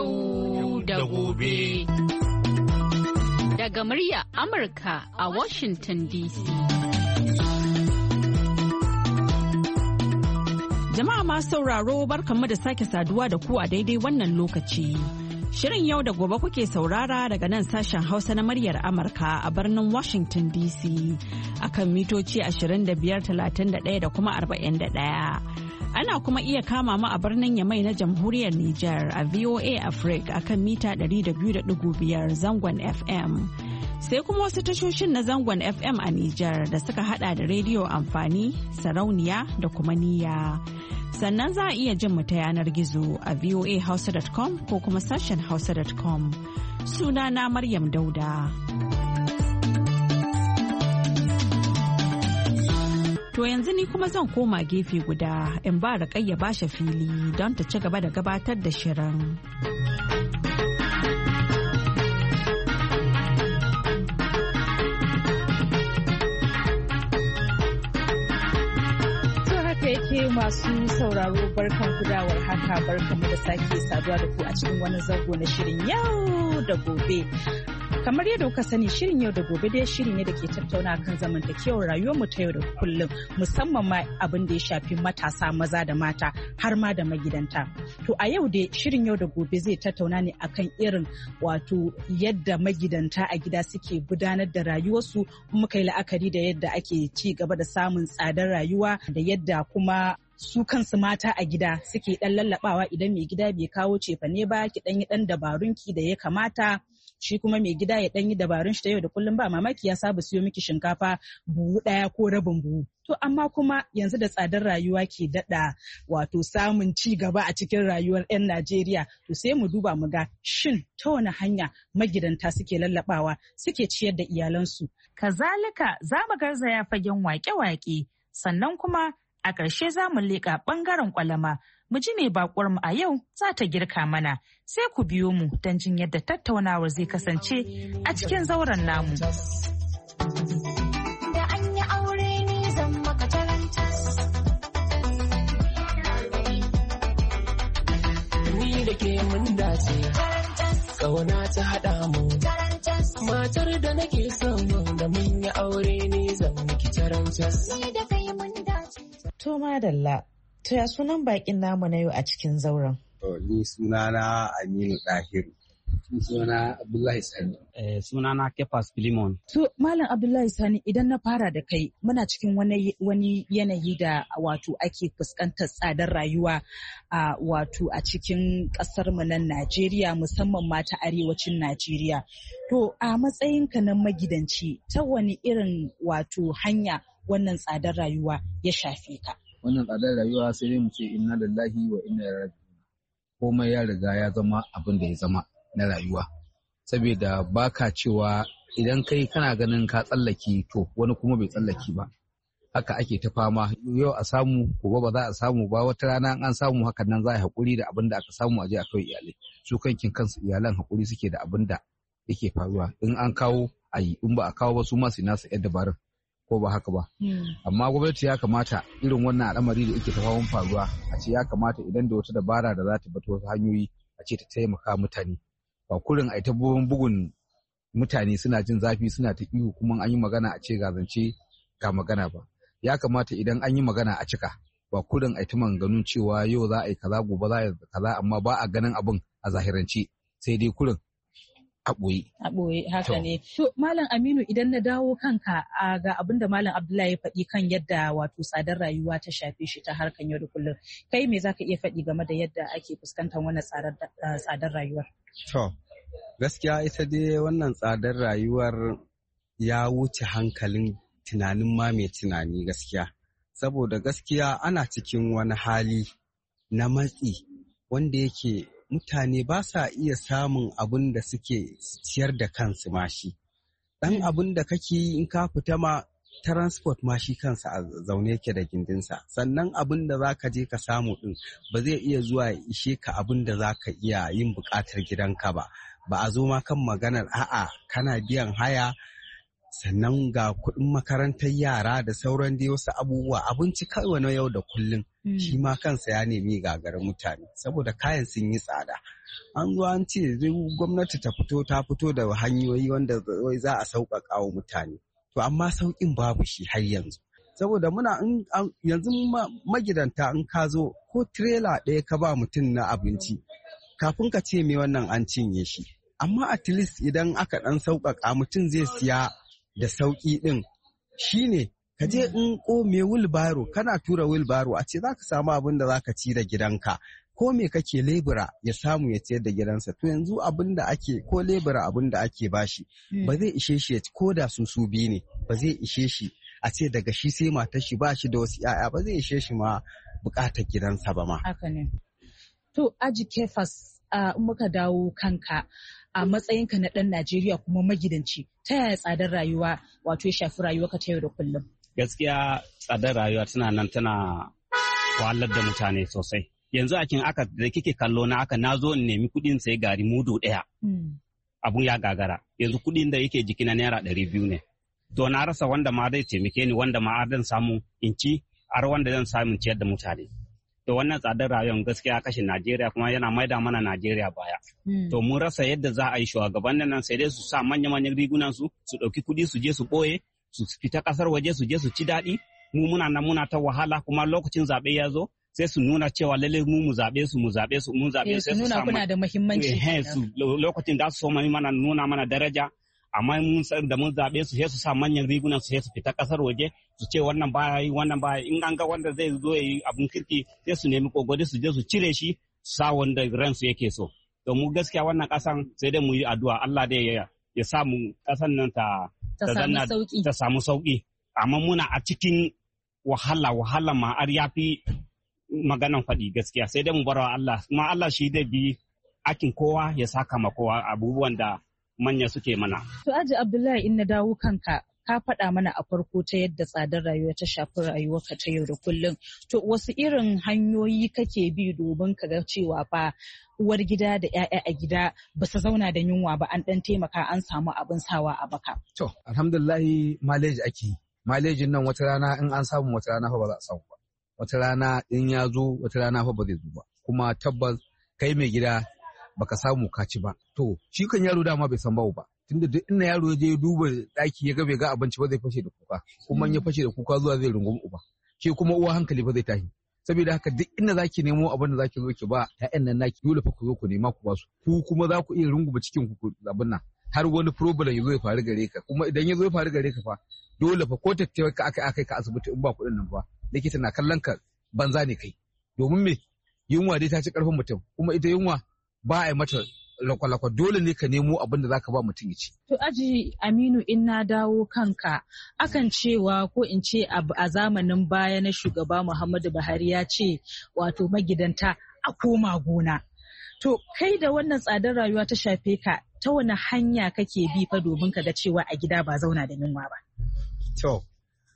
Yau da gobe. Daga murya Amurka a Washington DC. Jama'a masu sauraro barkanmu da sake saduwa da ku a daidai wannan lokaci. Shirin yau da gobe kuke saurara daga nan sashen Hausa na muryar Amurka a birnin Washington DC akan mitoci 25,31 da kuma 41. Ana kuma iya kama mu a birnin Yamai na Jamhuriyar Nijar a VOA Africa akan mita 200.5 zangon FM. Sai kuma wasu tashoshin na zangon FM a Nijar da suka hada da rediyo amfani, sarauniya da kuma niyya. Sannan za a iya jin mu ta yanar gizo a voahausa.com ko kuma sashen hausa.com. Sunana Maryam Dauda. To yanzu ni kuma zan koma gefe guda in ba Rukayya Basha fili don ta ci gaba da gabatar da shirin. Yake masu sauraro barkan kudawar haka barkanmu da sake saduwa da ku a cikin wani zango na shirin yau da gobe. Kamar yadda kuka sani shirin yau da gobe dai shiri ne da ke tattauna kan zamantakewar rayuwarmu ta yau da kullum musamman ma abin da ya shafi matasa maza da mata har ma da magidanta. To a yau dai shirin yau da gobe zai tattauna ne akan irin wato yadda magidanta a gida suke gudanar da rayuwarsu muka yi la'akari da yadda ake ci gaba da samun tsadar rayuwa da yadda kuma su kansu mata a gida suke dan lallabawa idan mai gida bai kawo cefane ba ki dan yi dan dabarunki da ya kamata shi kuma mai gida ya dan yi dabarun shi ta yau da kullum ba mamaki ya saba siyo miki shinkafa buhu daya ko rabin buhu. To amma kuma yanzu da tsadar rayuwa ke dada wato samun ci gaba a cikin rayuwar 'yan Najeriya to sai mu duba mu ga shin ta wani hanya magidanta suke lallabawa suke ciyar da iyalansu. Kazalika za mu garzaya fagen wake-wake sannan kuma a ƙarshe za mu leƙa ɓangaren ƙwalama mu ji mai baƙuwarmu a yau za ta girka mana sai ku biyo mu don jin yadda tattaunawar zai kasance a cikin zauren namu. Da an yi aure ne zan maka tarantas. Ni da ke mun dace, ƙauna ta haɗa mu. Matar da nake son da mun yi aure ne zan miki tarantas. Ni da kai mun dace. To madalla, to ya sunan bakin namu na yau a cikin zauren? Ni sunana Aminu Dahiru. Sunana Abdullahi Sani. Sunana Kefas Filimon. To Malam Abdullahi Sani idan na fara da kai muna cikin wani yanayi da wato ake fuskantar tsadar rayuwa wato a cikin kasar mu nan Najeriya musamman ma ta arewacin Najeriya. To a matsayinka na magidanci ta wani irin wato hanya wannan tsadar rayuwa ya shafe ka? Wannan tsadar rayuwa sai dai mu ce inna lillahi wa inna ilaihi raji'un. Komai ya riga ya zama abin da ya zama na rayuwa. Saboda baka cewa idan kai kana ganin ka tsallake to wani kuma bai tsallake ba. Haka ake ta fama yau a samu gobe ba za a samu ba wata rana an samu hakan nan za a haƙuri da abin da aka samu a je a kai iyalai. Su kankin kansu iyalan haƙuri suke da abin da yake faruwa. In an kawo a yi in ba a kawo ba su ma su nasu yadda dabarun. Ko ba haka ba. Amma gwamnati ya kamata irin wannan al'amari da yake tafawan faruwa a ce ya kamata idan da wata dabara da za ta bata wasu hanyoyi a ce ta taimaka mutane. Ba kurin a ta bugun mutane suna jin zafi suna ta ihu kuma an yi magana a ce ga zance ga magana ba. Ya kamata idan an yi magana a cika ba kurin a ta maganganun cewa yau za a yi kaza gobe za a yi kaza amma ba a ganin abin a zahirance sai dai kurin a ɓoye haka ne. To Malam Aminu idan na dawo kanka ga abin da Malam Abdullahi ya faɗi kan yadda wato tsadar rayuwa ta shafe shi ta harkan yau da kullum. Kai me zaka iya faɗi game da yadda ake fuskantar wannan tsadar rayuwar? To gaskiya ita dai wannan tsadar rayuwar ya wuce hankalin tunanin ma mai tunani gaskiya. Saboda gaskiya ana cikin wani hali na matsi wanda yake mutane ba sa iya samun abin da suke ciyar da kansu ma shi. Ɗan abin da kake yi in ka fita ma transport ma shi kansa a zaune yake da gindinsa. Sannan abin da za ka je ka samu ɗin ba zai iya zuwa ya ishe ka abin da za ka iya yin buƙatar gidanka ba. Ba a zo ma kan maganar a'a kana biyan haya sannan ga kuɗin makarantar yara da sauran dai wasu abubuwa abinci kawai na yau da kullum shi ma kansa ya nemi gagarin mutane saboda kayan sun yi tsada. An zo an ce gwamnati ta fito da hanyoyi wanda za a sauƙaƙa wa mutane. To amma sauƙin babu shi har yanzu. Saboda yanzu magidanta in ka zo ko tirela ɗaya ka ba mutum na abinci kafin ka ce me wannan an cinye shi. Amma at least idan aka ɗan sauƙaƙa mutum zai siya da sauƙi ɗin shi ne ka je in me wheelbarrow kana tura wheelbarrow a ce za ka samu abin da za ka ci da gidanka ko me kake lebura ya samu ya ciyar da gidansa. To yanzu abin da ake ko lebura abin da ake bashi ba zai ishe shi ko da su biyu ne ba zai ishe shi a ce daga shi sai matar shi ba shi da wasu 'ya'ya ba zai ishe shi ma bukatar gidansa ba ma. Haka ne. To Aji Kefas muka dawo kanka a matsayinka na ɗan Najeriya kuma magidanci ta yaya tsadar rayuwa wato ya shafi rayuwarka ta yau da kullum? Gaskiya tsadar rayuwa tana wahalar da mutane sosai. Yanzu da kike kallo na na zo in nemi kuɗin sai gari mudu ɗaya. Abun ya gagara. Yanzu kuɗin da yake jiki na naira 200 ne. To na rasa wanda ma zai taimake ni wanda ma zan samu in ci har wanda zan samu ciyar da mutane. To wannan tsadar rayuwar gaskiya kashe Najeriya kuma yana maida mana Najeriya baya. To mun rasa yadda za a yi shugabannin nan sai dai su sa manya-manyan rigunan su ɗauki kuɗi su je su ɓoye su fita ƙasar waje su je su ci daɗi. Mu muna ta wahala kuma lokacin zaɓe ya zo sai su nuna cewa lalle mu zaɓe su sai su nuna kuna da muhimmanci. Lokacin da su so mana nuna mana daraja. Amma mun san da mun zaɓe su sai su sa manyan rigunan su sai su fita ƙasar waje su ce wannan baya in an ga wanda zai zo ya yi abun kirki sai su nemi kogode su je su cire shi sa wanda ransu yake so. To mu gaskiya wannan ƙasan sai dai mu yi addu'a Allah dai ya sa mu ƙasan nan ta samu sauƙi. Amma muna a cikin wahala ma har ya fi maganan faɗi gaskiya sai dai mu bar wa Allah kuma Allah shi dai bi akin kowa ya saka ma kowa abubuwan da manya suke mana. To Aji Abdullahi in na dawo kanka ka faɗa mana a farko ta yadda tsadar rayuwa ta shafi rayuwarka ta yau da kullum. To wasu irin hanyoyi kake bi domin ka ga cewa fa uwar gida da 'ya'ya a gida ba su zauna da yunwa ba an ɗan taimaka an samu abin sawa a baka. To alhamdulillahi maleji ake yi. Malejin nan wata rana in an samu wata rana fa ba za a samu ba. Wata rana in ya zo wata rana fa ba zai zo ba. Kuma tabbas kai mai gida baka samu ka ci ba. To shi kan yaro dama bai san bawo ba. Tunda duk inda yaro ya je ya duba daki ya ga bai ga abinci ba zai fashe da kuka. Kuma in ya fashe da kuka zuwa zai rungumi uba. Shi kuma uwa hankali fa zai tashi. Saboda haka duk inda zaki nemo abin da zaki zo ki ba ƴaƴan nan naki dole fa ku zo ku nema ku ba su. Ku kuma za ku iya runguma cikin ku abin nan. Har wani problem ya zo ya faru gare ka. Kuma idan ya zo ya faru gare ka fa dole fa ko tattawar ka aka ka asibiti in ba kuɗin nan fa likita na kallon ka banza ne kai. Domin me yunwa dai ta ci ƙarfin mutum kuma ita yunwa ba a yi mata lakwalakwa dole ne ka nemo abin da zaka ba mutum ya ci. To Aji Aminu in na dawo kanka akan cewa ko in ce a zamanin baya na shugaba Muhammadu Buhari ya ce wato magidanta a koma gona. To kai da wannan tsadar rayuwa ta shafe ka ta wani hanya kake bi fa domin ka ga cewa a gida ba zauna da yunwa ba? To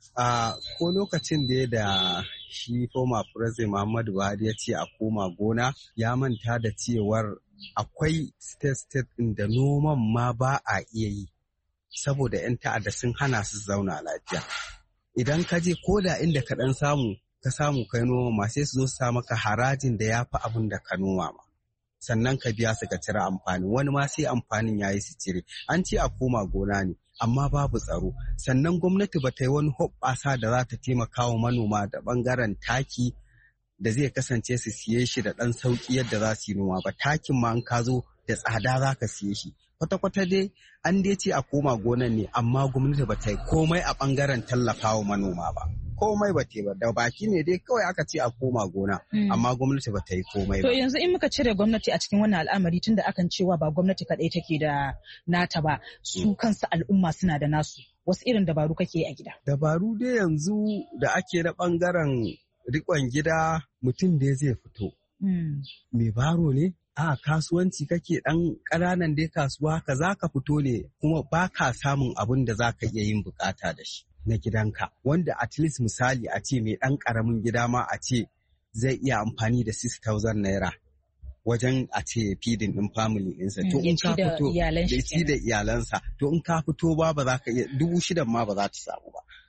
ko lokacin da shi former president Muhammadu Buhari ya ce a koma gona ya manta da cewar akwai state ɗin da noman ma ba a iya yi saboda 'yan ta'adda sun hana su zauna lafiya. Idan ka je ko da inda ka ɗan samu kai noma ma sai su zo su sa maka harajin da ya fi abin da ka noma ma. Sannan ka biya su ka cire amfani wani ma sai amfanin ya yi su cire. An ce a koma gona ne amma babu tsaro. Sannan gwamnati ba ta yi wani hoɓɓasa da za ta taimaka wa manoma da ɓangaren taki da zai kasance su siye shi da ɗan sauƙi yadda za su yi noma ba. Takin ma an ka zo da tsada za ka siye shi. Kwata-kwata dai an dai ce a koma gonan ne amma gwamnati ba ta yi komai a ɓangaren tallafa wa manoma ba. Komai ba ta yi ba da baki ne dai kawai aka ce a koma gona amma gwamnati ba ta yi komai ba. To yanzu in muka cire gwamnati a cikin wannan al'amari tunda akan cewa ba gwamnati kaɗai take da nata ba su kansu al'umma suna da nasu wasu irin dabaru kake a gida. Dabaru dai yanzu da ake na ɓangaren riƙon gida mutum da zai fito. Mai baro ne? A kasuwanci kake ɗan ƙananan dai kasuwa ka za ka fito ne kuma ba ka samun abin da za ka iya yin bukata da shi na gidanka. Wanda at least misali a ce mai ɗan ƙaramin gida ma a ce zai iya amfani da 6,000 naira wajen a ce feeding ɗin family ɗinsa. To in ka fito da da iyalansa to in ka fito ba za ka iya 6,000 ma ba za ta samu ba.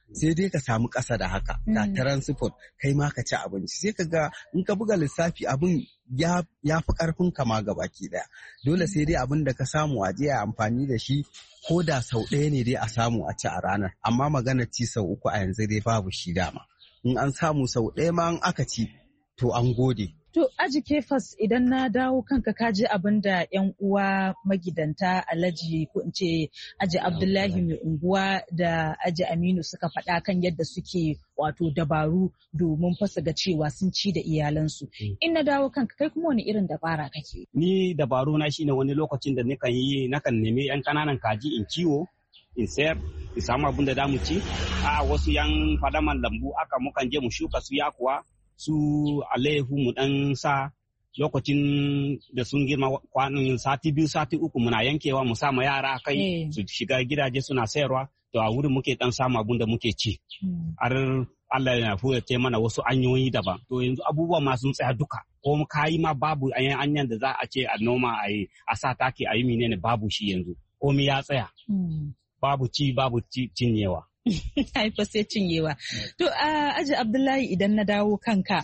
sai dai ka samu ƙasa da haka ga transport kai ma ka ci abinci sai ka ga in ka buga lissafi abin ya fi ƙarfin kama gabaki ɗaya dole sai dai abin da ka samu a je a amfani da shi ko da sau ɗaya ne dai a samu a ci a ranar amma magana ci sau uku a yanzu dai babu shi dama in an samu sau ɗaya ma in aka ci to an gode. To Aji Kefas idan na dawo kanka ka ji abin da 'yan uwa magidanta Alhaji ko in ce Aji Abdullahi mai unguwa da Aji Aminu suka faɗa kan yadda suke wato dabaru domin fasa ga cewa sun ci da iyalansu. In na dawo kanka kai kuma wani irin dabara kake? Ni dabaru na shine wani lokacin da nakan nemi 'yan kananan kaji in kiwo in sayar in samu abin da damu ci. A wasu 'yan fadaman lambu aka mukan je mu shuka su yakuwa su alayyahu mu dan sa lokacin da sun girma kwanan sati 2 sati 3 muna yankewa mu sa ma yara kai su shiga gidaje suna sayarwa to a wurin muke dan samu abun da muke ci har Allah ya fuyace mana wasu hanyoyi daban to yanzu abubuwa ma sun tsaya duka ko kayi ma babu anyan da za a ce a noma a sa taki a yi menene babu shi yanzu komai ya tsaya babu cinyewa. Haifa sai cinyewa. To Aji Abdullahi idan na dawo kanka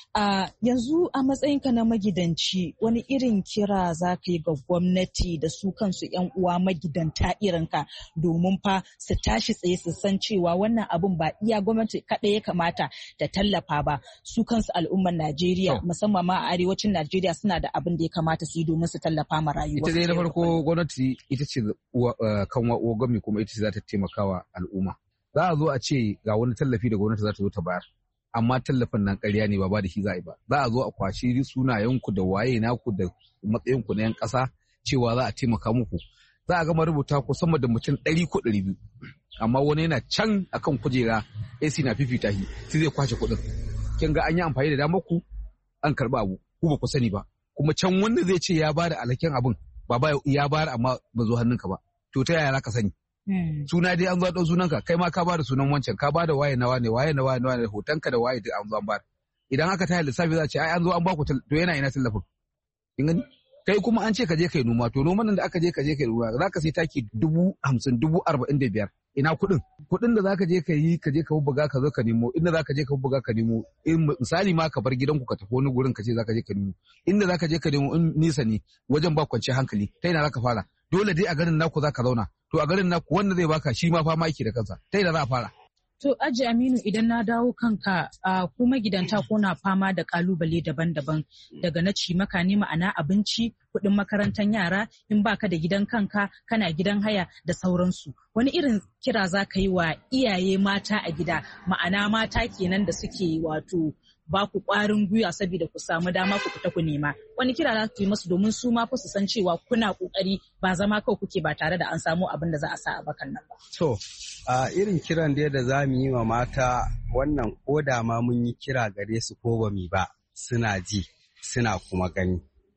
yanzu a matsayinka na magidanci wani irin kira za ka yi ga gwamnati da su kansu 'yan uwa magidanta irinka domin fa su tashi tsaye su san cewa wannan abun ba iya gwamnati kaɗai ya kamata da tallafa ba su kansu al'ummar Najeriya musamman ma a arewacin Najeriya suna da abin da ya kamata su yi domin su tallafa ma rayuwa. Ita dai na farko gwamnati ita ce kan gwamnati kuma ita ce za ta taimaka wa al'umma. Za a zo a ce ga wani tallafi da gwamnati za ta zo ta bayar. Amma tallafin nan ƙarya ne ba da shi za a yi ba. Za a zo a kwashi sunayenku da waye naku da matsayinku na 'yan ƙasa cewa za a taimaka muku. Za a gama rubuta ku sama da mutum 100 ko 200. Amma wani yana can akan kujera AC na fifita shi sai zai kwashe kuɗin. Kin ga an yi amfani da damar ku an karɓi abu ku ba ku sani ba. Kuma can wanda zai ce ya bada alhakin abin ba ya bayar amma ba zo hannunka ba. To ta yaya za ka sani? Suna dai an zo ɗau sunanka kai ma ka bada sunan wancan ka bada waye na wane hotonka da waye duk an zo an bada idan aka taya lissafi za a ce ai an zo an baku to yana ina tallafin kin gani kai kuma an ce ka je kai noma to noman nan da aka je ka je kai noma za ka sai taki 50,000 45,000 ina kuɗin da za ka je ka yi ka je ka buga ka zo ka nemo inda za ka je ka buga ka nemo misali ma ka bar gidanku ka tafi wani gurin ka ce za ka je ka nemo inda za ka je ka nemo in nisa ne wajen ba kwanciyar hankali ta ina za ka fara dole dai a garin naku za ka zauna to a garin naku wanda zai baka shi ma fama yake da kansa ta ina za a fara. To Aji Aminu idan na dawo kanka ku magidanta ko na fama da kalubale daban-daban daga na cimaka ne ma'ana abinci kuɗin makarantar yara in baka da gidan kanka kana gidan haya da sauransu wani irin kira za ka yi wa iyaye mata a gida ma'ana mata kenan da suke wato ba ku ƙwarin gwiwa saboda ku samu dama ku fita ku nema wani kira za ku yi musu domin su ma su san cewa kuna ƙoƙari ba zama kawai kuke ba tare da an samu abin da za a sa a bakan nan ba. To irin kiran da za mu yi wa mata wannan ko da ma mun yi kira gare su ko ba mu ba suna ji suna kuma gani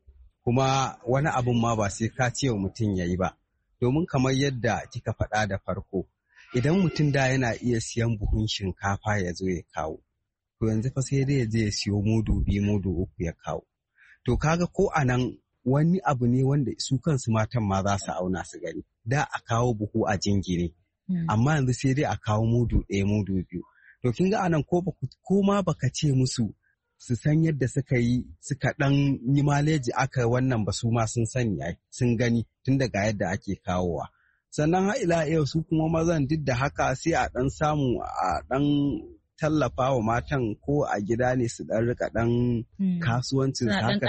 kuma wani abun ma ba sai ka ce wa mutum ya yi ba domin kamar yadda kika faɗa da farko idan mutum da yana iya siyan buhun shinkafa ya zo ya kawo to yanzu fa sai dai ya je ya siyo mudu 2 mudu 3 ya kawo to kaga ko anan wani abu ne wanda su kansu matan ma za su auna su gani da a kawo buhu a jingine amma yanzu sai dai a kawo mudu 1 mudu 2 to kin ga anan ko ma baka ce musu su san yadda suka yi suka dan yi maleji aka wannan ba su ma sun sani ai sun gani tun daga yadda ake kawowa sannan har ila yau su kuma mazan duk da haka sai a dan samu a dan tallafa wa matan ko a gida ne su dan rika dan kasuwancin haka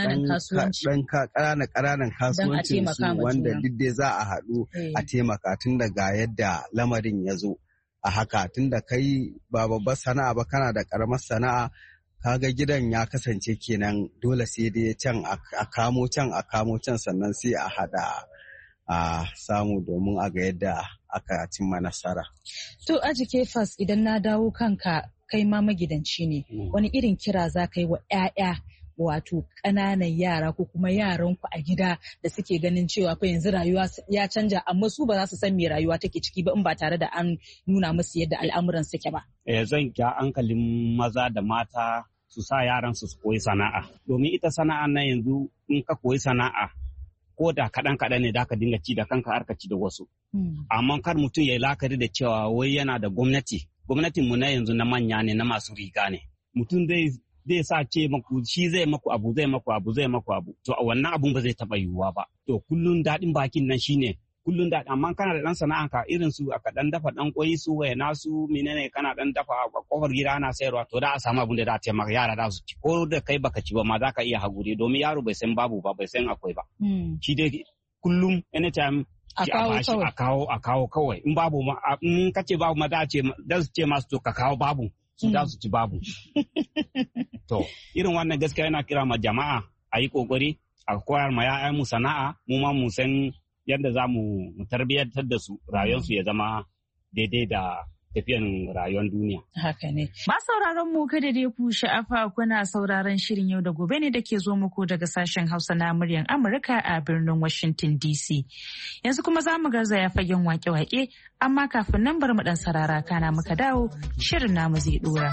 suna ƙananan kasuwancin su wanda duk dai za a haɗu a taimaka tun daga yadda lamarin ya zo a haka tun da kai ba babbar sana'a ba kana da ƙaramar sana'a kaga gidan ya kasance kenan dole sai dai can a kamo can sannan sai a haɗa a samu domin a ga yadda aka cimma nasara. To Aji Kefas idan na dawo kanka kai ma magidanci ne wani irin kira za ka yi wa 'ya'ya wato ƙananan yara ko kuma yaranku a gida da suke ganin cewa fa yanzu rayuwa ya canja amma su ba za su san me rayuwa take ciki ba in ba tare da an nuna musu yadda al'amuran suke ba. Zan kya hankalin maza da mata su sa yaran su koyi sana'a domin ita sana'a na yanzu in ka koyi sana'a ko da kaɗan ne da ka dinga ci da kanka har ka ci da wasu. Amma kar mutum ya yi la'akari da cewa wai yana da gwamnatin mu na yanzu na manya ne na masu riga ne. Mutum zai sa ce maku shi zai maku abu to a wannan abun ba zai taɓa yiwuwa ba. To kullum daɗin bakin nan shine kullum daɗi, amma kana da ɗan sana'anka irin su aka ɗan dafa ɗan ƙwai su waina su menene kana ɗan dafa a kofar gida ana sayarwa to da a samu abin da za a taimaka yara da su ci ko da kai baka ci ba ma za ka iya haguri domin yaro bai san babu ba bai san akwai ba. Shi dai kullum anytime a kawo kawai in babu ma in kace babu ma da su ce masu to ka kawo babu su da su ci babu. To irin wannan gaskiya yana kira ma jama'a a yi kokari a koyar ma ya'yan mu sana'a mu ma mu san yadda za mu tarbiyyantar da su rayuwarsu ya zama daidai da tafiyan rayuwar duniya. Haka ne. Ma sauraron mu kada dai ku sha'afa kuna sauraron shirin yau da gobe ne da ke zo muku daga sashen Hausa na muryar Amurka a birnin Washington DC. Yanzu kuma za mu garzaya fagen wake-wake amma kafin nan bar mu dan sarara kana muka dawo shirin namu zai dora.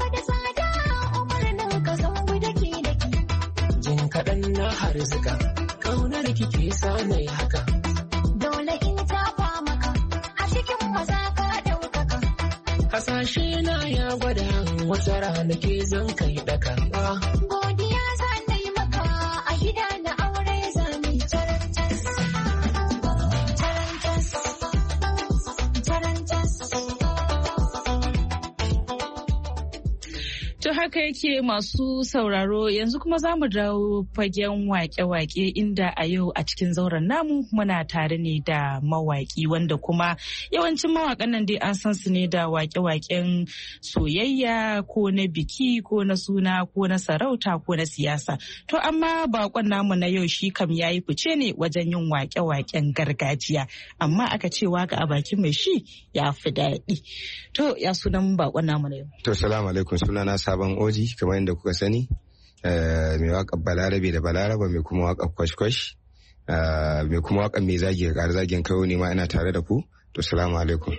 Jin kaɗan na harzuka, ƙaunar kike sa nai haka. Dole in tafa maka, a cikin maza ka ɗaukaka. Hasashe na ya gwada wata rana ke zan kai ɗaka. Godiya za na yi maka a gida na aure zami tarantas. To haka yake masu sauraro yanzu kuma za mu dawo fagen wake-wake inda a yau a cikin zauren namu muna tare ne da mawaki wanda kuma yawancin mawakan nan dai an san su ne da wake-waken soyayya ko na biki ko na suna ko na sarauta ko na siyasa. To amma bakon namu na yau shi kam yayi fice ne wajen yin wake-waken gargajiya amma aka ce waka a bakin mai shi ya fi daɗi. To ya sunan bakon namu na yau. To salamu alaikum sunana Sabon Oji kamar yadda kuka sani mai waƙar Balarabe da Balaraba mai kuma waƙar Kwashkwash mai kuma waƙar mai zagi ga zagin kawo ne ma ina tare da ku. To salamu alaikum.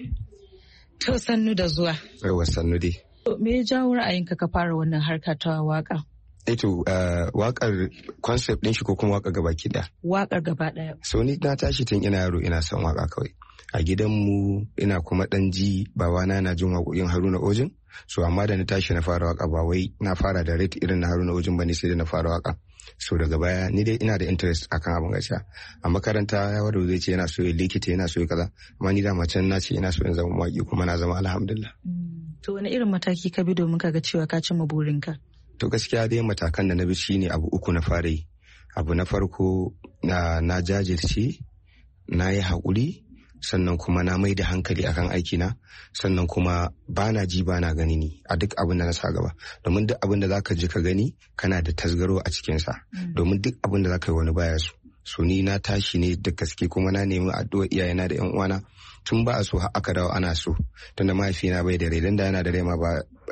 To sannu da zuwa. Yawwa sannu dai. Me ya jawo ra'ayinka ka fara wannan harka ta waƙa? Eto waƙar concept ɗin shi ko kuma waƙar gaba ki ɗaya? Waƙar gaba ɗaya. So ni na tashi tun ina yaro ina son waƙa kawai. A gidanmu ina kuma ɗan ji babana na jin waƙoƙin Haruna Ojin. So amma da na tashi na fara waka ba wai na fara da rate irin na Haruna Ojin bane sai da na fara waka. So daga baya ni dai ina da interest akan abin gaskiya. A makaranta ya wada zai ce yana so ya likita yana so ya kaza amma ni da macen na ce ina so in zama mawaki kuma na zama alhamdulillah. To wani irin mataki ka bi domin ka ga cewa ka cimma burinka? To gaskiya dai matakan da na bi shine abu uku na fara yi. Abu na farko na jajirce, na yi haƙuri, sannan kuma na mai da hankali akan aikina, sannan kuma bana ji bana gani ni a duk abin da na sa gaba, domin duk abin da zaka ji ka gani kana da tasgaro a cikinsa, domin duk abin da zaka yi wani baya so ni na tashi ne da gaske kuma na nemi addu'a iyayena da yan uwana tun ba a so aka dawo ana so, tunda mahaifina bai da rai, dan da yana da rai ma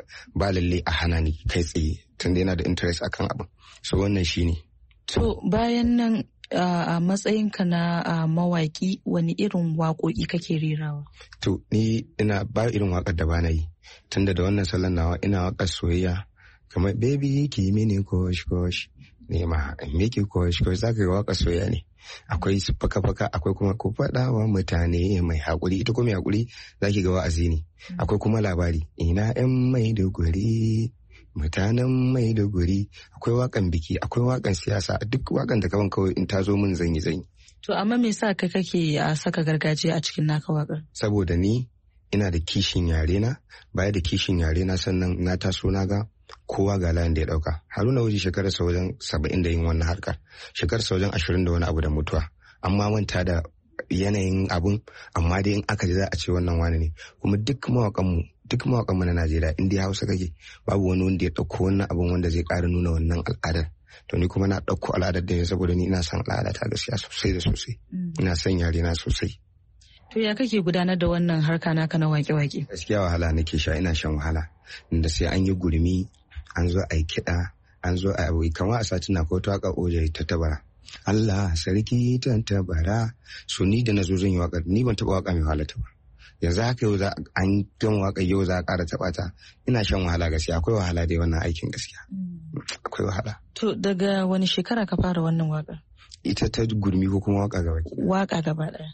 ba lalle a hana ni kai tsaye tunda yana da interest akan abin. So wannan shine. To bayan nan a matsayinka na mawaki wani irin waƙoƙi kake rerawa? To ni ina ba irin waƙar da bana yi, tunda da wannan salon nawa ina waƙar soyayya kamar baby ki mini kosh kosh ne ma miki kosh kosh zaka ga waƙar soyayya ne. Akwai faka faka, akwai kuma ku faɗa wa mutane mai haƙuri, ita kuma mai haƙuri zaki ga wa'azi ne. Akwai kuma labari ina ƴan Maiduguri mutanen Maiduguri, akwai wakan biki, akwai wakan siyasa, duk wakan da kawan kawai in ta zo min zanyi. To amma me yasa kai kake a saka gargajiya a cikin naka wakar? Saboda ni ina da kishin yare na, baya da kishin yare na sannan na taso na ga kowa ga layin da ya dauka. Haruna Oji shekararsa wajen 70 da yin wannan harkar, shekararsa wajen 20 da wani abu da mutuwa, amma manta da yanayin abun, amma dai in aka ji za a ce wannan wani ne. Kuma duk mawakanmu na Najeriya in dai Hausa kake babu wani wanda ya ɗauko wannan abun wanda zai ƙara nuna wannan al'adar. To ni kuma na ɗauko al'adar da ne saboda ni ina son al'ada ta gaskiya sosai da sosai. Ina son yare na sosai. To ya kake gudanar da wannan harka naka na wake-wake? Gaskiya wahala nake sha, ina shan wahala. Inda sai an yi gurmi, an zo a yi kiɗa, an zo a yi kamar a satin na ko ta waka Oje ta tabara. Allah sarki tantabara. So ni da na zo zan yi waƙar ni ban taɓa waƙa mai wahala ta ba. Yanzu haka yau an gama waƙar yau za a ƙara taɓa ta. Ina shan wahala gaskiya, akwai wahala dai wannan aikin gaskiya. Akwai wahala. To daga wani shekara ka fara wannan waƙar? ita ta gurmi ko kuma waka gaba? Waka gaba ɗaya.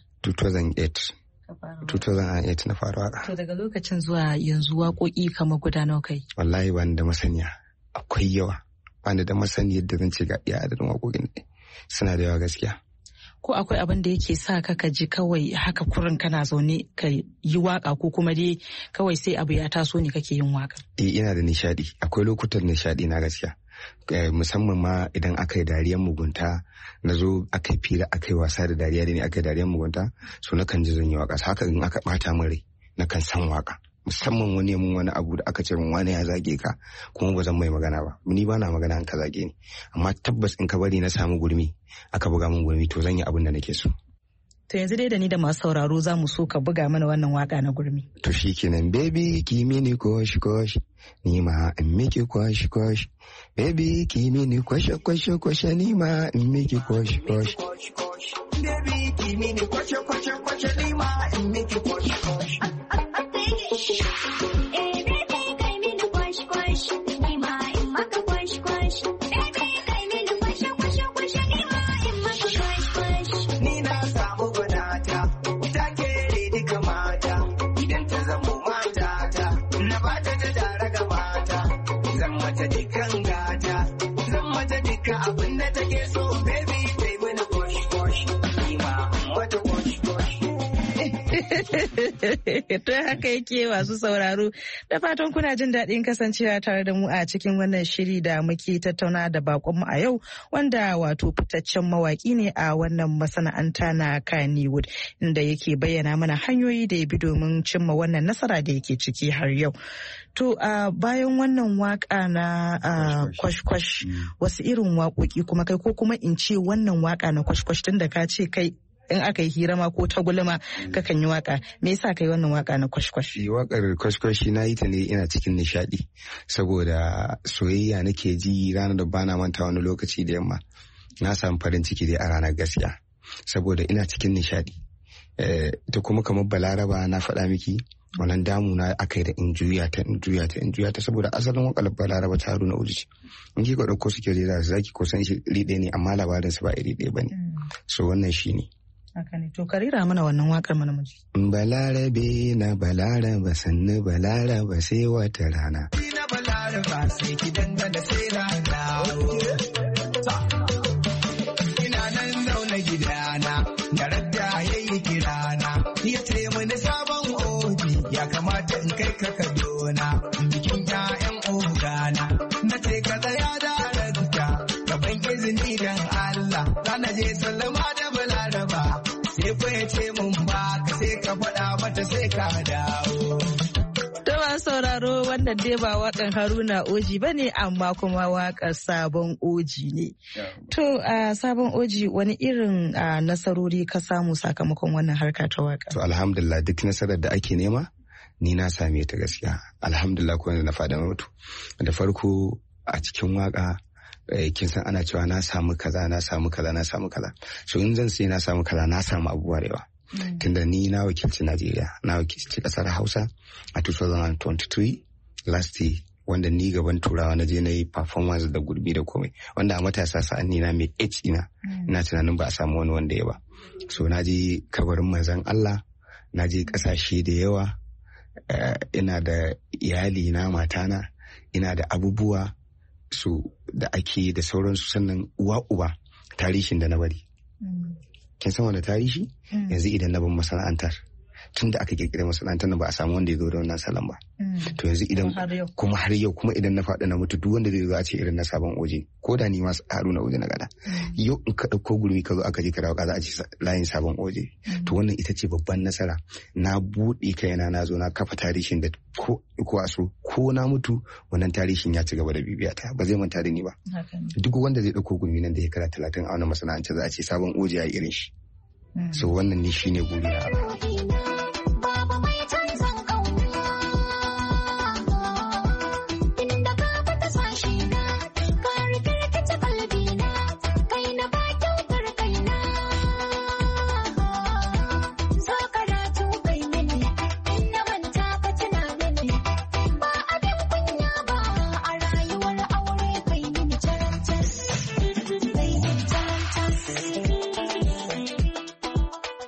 2008 na fara waka. To daga lokacin zuwa yanzu waƙoƙi kamar guda nawa kai? Wallahi bani da masaniya, akwai yawa. Bani da masaniya yadda zan ce ga iya adadin waƙoƙin suna da yawa gaskiya. Ko akwai abin da yake sa ka ji kawai haka kurin kana zaune ka yi waka ko kuma dai kawai sai abu ya taso ne kake yin waka? Ina da nishadi, akwai lokutan nishadi na gaskiya. Musamman ma idan aka yi dariyar mugunta, na zo aka yi fira aka yi wasa da dariya da ni aka yi dariyar mugunta, so na kan ji zan yi waka. Haka in aka bata min rai na kan san waka. Musamman wani mun wani abu da aka ce min wani ya zage ka kuma ba zan mai magana ba, ni ba na magana an ka zage ni, amma tabbas in ka bari na samu gurmi aka buga min gurmi to zan yi abin da nake so. To yanzu dai da ni da masu sauraro za mu so ka buga mana wannan waka na gurmi. To shikenan, baby ki mini koshi koshi ni ma in miki koshi koshi, baby ki mini koshi koshi koshi ni ma in miki koshi koshi, baby ki mini koshi koshi koshi ni ma in miki koshi koshi. To haka yake masu sauraro, da fatan kuna jin daɗin kasancewa tare da mu a cikin wannan shiri da muke tattauna da bakonmu a yau, wanda wato fitaccen mawaki ne a wannan masana'anta na Kannywood, inda yake bayyana mana hanyoyi da ya bi domin cimma wannan nasara da yake ciki har yau. To bayan wannan waka na kwash-kwash, wasu irin waƙoƙi kuma kai, ko kuma in ce wannan waka na kwash-kwash, tun da ka ce kai in aka yi hira ma ko ta gulma kakan yi waka, me yasa kai wannan waka na kwash-kwash? Wakar kwash-kwash na yi ta ne ina cikin nishadi, saboda soyayya nake ji ranar da bana manta wani lokaci da yamma. Na samu farin ciki dai a ranar gaskiya, saboda ina cikin nishadi. Ita kuma kamar Balaraba na faɗa miki, wannan damuna aka yi da in juya ta saboda asalin wakar Balaraba ta Haruna Uji. In ki ka ɗauko suke rera zaki ko san shi iri ɗaya ne, amma labarin su ba iri ɗaya bane. So wannan shine. Haka ne, to ka rera mana wannan wakar mana muji. Balarabe na Balaraba sannu Balaraba sai wata rana. Na Balaraba sai ki dangana sai rana. Ina nan zaune gidana, da radda yayi kirana, ya ce mini sabon oji ya kamata in kai ka Kaduna, bikin 'ya'yan ogana. Na ce ka tsaya da radda, gaban izini dan Allah, zana je sallama da Balaraba. Sai ko ya ce mun ba ka sai ka faɗa mata sai ka dawo. Tawa sauraro, wannan dai ba wakan Haruna Oji ba ne, amma kuma wakar Sabon Oji ne. To Sabon Oji, wani irin nasarori ka samu sakamakon wannan harka ta waka? To alhamdulillah, duk nasarar da ake nema ni na same ta gaskiya. Alhamdulillah, ko na faɗa mutu. Da farko a cikin waka kin san ana cewa na samu kaza. So in zan sai na samu kaza, na samu abubuwa da yawa. Tunda ni na wakilci Najeriya, na wakilci kasar Hausa a 2023 last year, wanda ni gaban turawa na je na yi performance da gurbi da komai, wanda a matasa sa'anni na mai age ina tunanin ba a samu wani wanda ya ba. So na je kabarin manzon Allah, na je kasashe da yawa, ina da iyali na, matana, ina da abubuwa su da ake da sauransu, sannan uwa uba tarihin da na bari. Kin san wani tarihi? Yanzu idan na bin masana'antar, tun da aka kirkira masana'antar ba a samu wanda ya zo da wannan salon ba. To yanzu idan kuma har yau kuma idan na faɗi na mutu, duk wanda zai zo a ce irin na Sabon Oji, ko da ni ma Haruna Oji na gada. Yau in ka ɗauko gurmi ka zo aka je ka dawo kaza a ce layin Sabon Oji. To wannan ita ce babban nasara. Na buɗe kaina, na zo na kafa tarihin da ko so ko na mutu wannan tarihin ya ci gaba da bibiyata, ba zai manta da ni ba. Duk wanda zai ɗauko gurmi nan da ya kara 30 a wannan masana'antar za a ce Sabon Oji ya yi irin shi. So wannan ni shine guri na.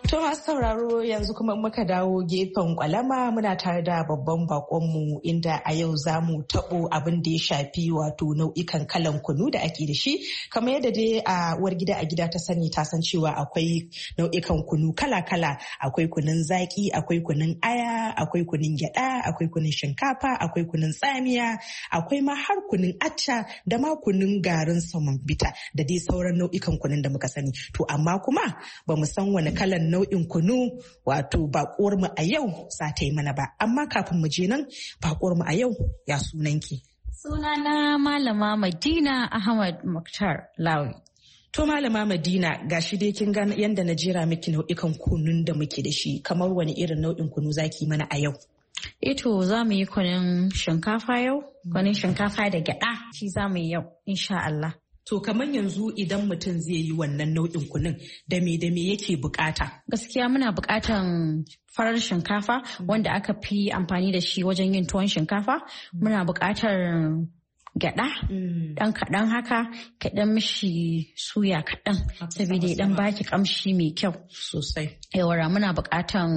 To masu sauraro yanzu kuma muka dawo gefen kwalama muna tare da babban bakonmu inda a yau za mu taɓo abin da ya shafi wato nau'ikan kalan kunu da ake da shi. Kamar yadda dai a uwar gida a gida ta sani ta san cewa akwai nau'ikan kunu kala-kala. Akwai kunun zaki, akwai kunun aya, akwai kunun gyada, akwai kunun shinkafa, akwai kunun tsamiya, akwai ma har kunun acca da ma kunun garin samambita da dai sauran nau'ikan kunun da muka sani. To amma kuma ba mu san wani kalan nau'in kunu wato bakuwar mu a yau za ta yi mana ba. Amma kafin mu je nan bakuwar mu a yau ya sunanki? Sunana Malama Madina Ahmad Muktar Lawi. To Malama Madina gashi dai kin ga yanda na jera miki nau'ikan kunun da muke da shi, kamar wani irin nau'in kunu zaki mana a yau? Ito za mu yi kunun shinkafa yau, kunun shinkafa da gyada shi za mu yi yau insha Allah. To kamar yanzu idan mutum zai yi wannan nau'in kunun da me yake bukata? Gaskiya muna bukatan farar shinkafa wanda aka fi amfani da shi wajen yin tuwon shinkafa. Muna bukatar gyada dan kaɗan haka, kaɗan mishi suya kaɗan saboda ya dan baki kamshi mai kyau sosai. Yawara muna bukatan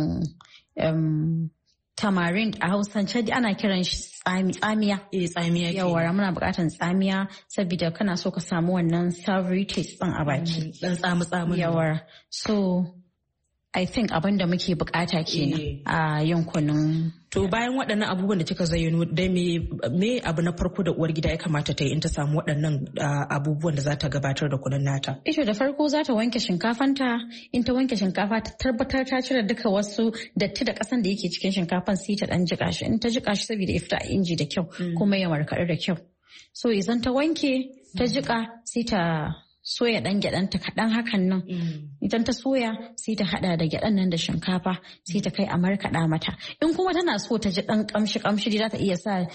tamarind a Hausance ana kiran shi tsamiya. Tsamiya. Yawara muna bukatan tsamiya saboda kana so ka samu wannan savory taste din a baki. Dan tsamu. Yawara. So I think abin da muke bukata kenan a yin kunun. To bayan waɗannan abubuwan da kika zayyano dai me abu na farko da uwar gida ya kamata ta yi in ta samu waɗannan abubuwan da za ta gabatar da kunun nata? Ito da farko za ta wanke shinkafanta, in ta wanke shinkafa ta tabbatar ta cire duka wasu datti da ƙasan da yake cikin shinkafan sai ta ɗan jiƙa shi. In ta jiƙa shi saboda ya fita a inji da kyau kuma ya markaɗu da kyau. So idan ta wanke ta jiƙa sai ta soya dan gyaɗan ta kaɗan hakan nan. Idan ta soya sai ta hada da gyaɗan nan da shinkafa sai ta kai a markaɗa mata. In kuma tana so ta ji dan kamshi za ta iya sa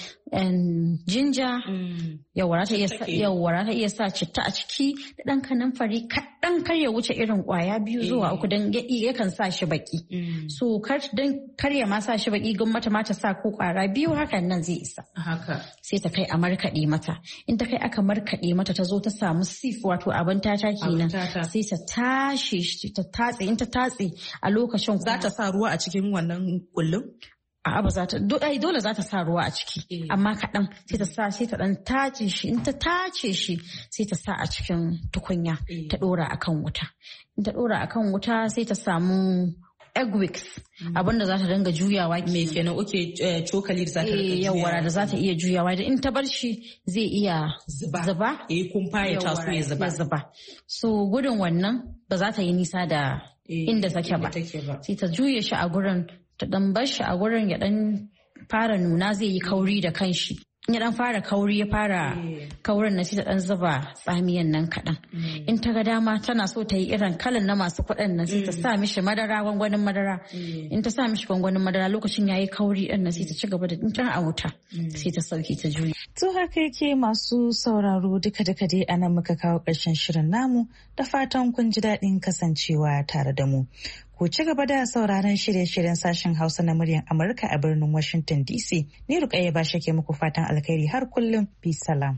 jinja, yawwa ta iya sa citta a ciki da dan kanamfari kaɗan kar ya wuce irin kwaya 2 zuwa 3 dan yakan sa shi baki. So kar ya ma sa shi baki gwamnati ma ta sa ko kwara 2 hakan nan zai isa. Haka. Sai ta kai a markaɗe mata. In ta kai aka markaɗe mata ta zo ta samu sif wato abin tata kenan sai ta tashi ta tatse. In ta tatse a lokacin za ta sa ruwa a cikin wannan kullum? A'a ba za ta dole za ta sa ruwa a ciki amma kaɗan sai ta dan tace shi. In ta tace shi sai ta sa a cikin tukunya ta ɗora akan wuta. In ta ɗora akan wuta sai ta samu egg wicks abinda za ta dinga juyawa me kenan cokali da za ta dinga juyawa da za ta iya juyawa da in ta bar shi zai iya zuba kumfa ya taso ya zuba. So gudun wannan ba za ta yi nisa da inda take ba sai ta juye shi a gurin ta dan bar shi a gurin ya dan fara nuna zai yi kauri da kanshi. Ya dan fara kauri ya fara kaurin na sai ta dan zuba tsamiyan nan kaɗan. In ta ga dama tana so ta yi irin kalan na masu kuɗin nan sai ta sa mishi madara gwangwanin madara. In ta sa mishi gwangwanin madara lokacin yayi kauri din nan sai ta ci gaba da dinkin a wuta sai ta sauke ta juya. To haka yake masu sauraro duka dai anan muka kawo ƙarshen shirin namu da fatan kun ji daɗin kasancewa tare da mu. Ku ci gaba da sauraron shirye-shiryen sashen Hausa na muryar Amurka a birnin Washington DC. Ni Rukayya Basha ke muku fatan alkhairi har kullum. Bi salam.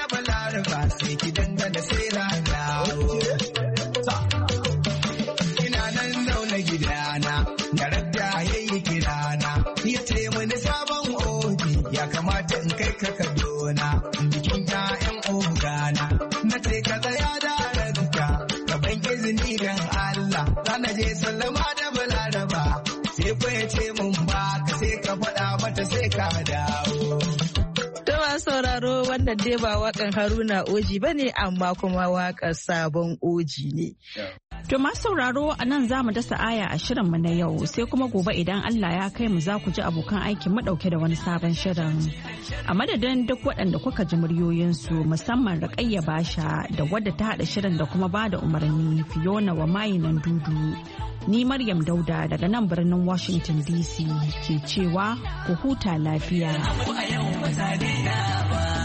Ina nan zaune gidana, garar da yayi kirana, ya ce mini sabon oji ya kamata in kai ka Kaduna, bikin 'ya'yan ogana, na ce ka tsaya da ranka, ka ban izini don Allah, zana je sallama da balaraba, sai ko ya ce mun ba ka sai ka faɗa mata sai ka dawo. Sauraro wannan dai ba wakan Haruna Oji bane amma kuma wakar sabon Oji ne. To masu sauraro a nan za mu dasa aya a shirinmu na yau sai kuma gobe idan Allah ya kai mu za ku ji abokan aikin mu dauke da wani sabon shirin. A madadin duk waɗanda kuka ji muryoyinsu musamman Rukayya Basha da wadda ta haɗa shirin da kuma ba da umarni Fiona wa mayinan dudu. Ni Maryam Dauda daga nan birnin Washington DC ke cewa ku huta lafiya.